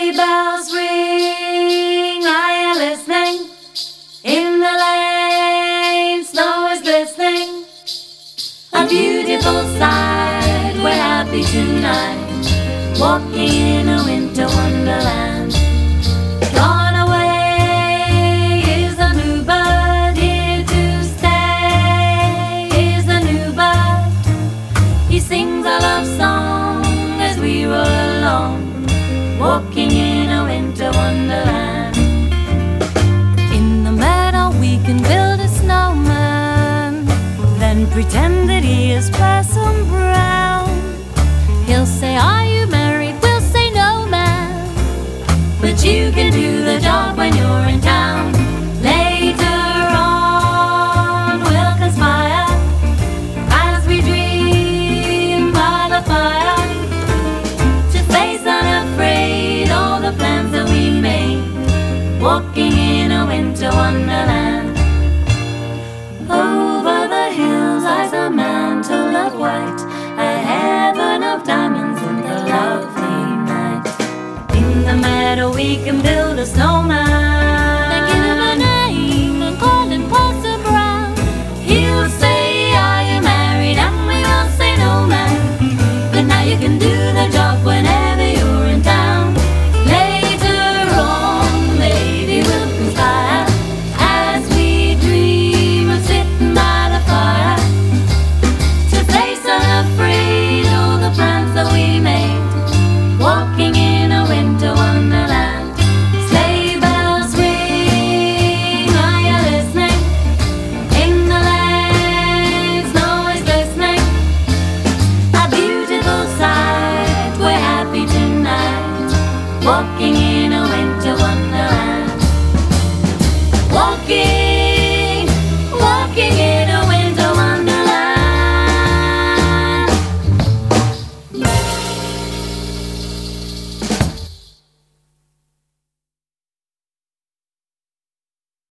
Sleigh bells ring, are you listening? In the lane, snow is glistening. A beautiful sight, we're happy tonight, walking in a winter wonderland. Gone away is the bluebird, here to stay is the new bird. He sings a love song as we roll along, walking in a winter wonderland. In the meadow we can build a snowman, then pretend that he is Parson Brown. He'll say, are you married? We'll say, no, man, but you can do the job when you're in town. Later on we'll conspire as we dream by the fire, to face unafraid all the plans that we made, walking in a winter wonderland. Over the hills lies a mantle of white, a heaven of diamonds in the lovely night. In the meadow we can build a snowman, then give him a name and call him Parson Brown. He'll say, are you married? And we will say, no, man, but now you can do the job whenever you're in town. Later on maybe we'll conspire as we dream of sitting by the fire, to face unafraid all the plans that we made, walking in a winter wonderland. Sleigh bells ring, are you listening? In the lane, snow is glistening. A beautiful sight, we're happy tonight, walking in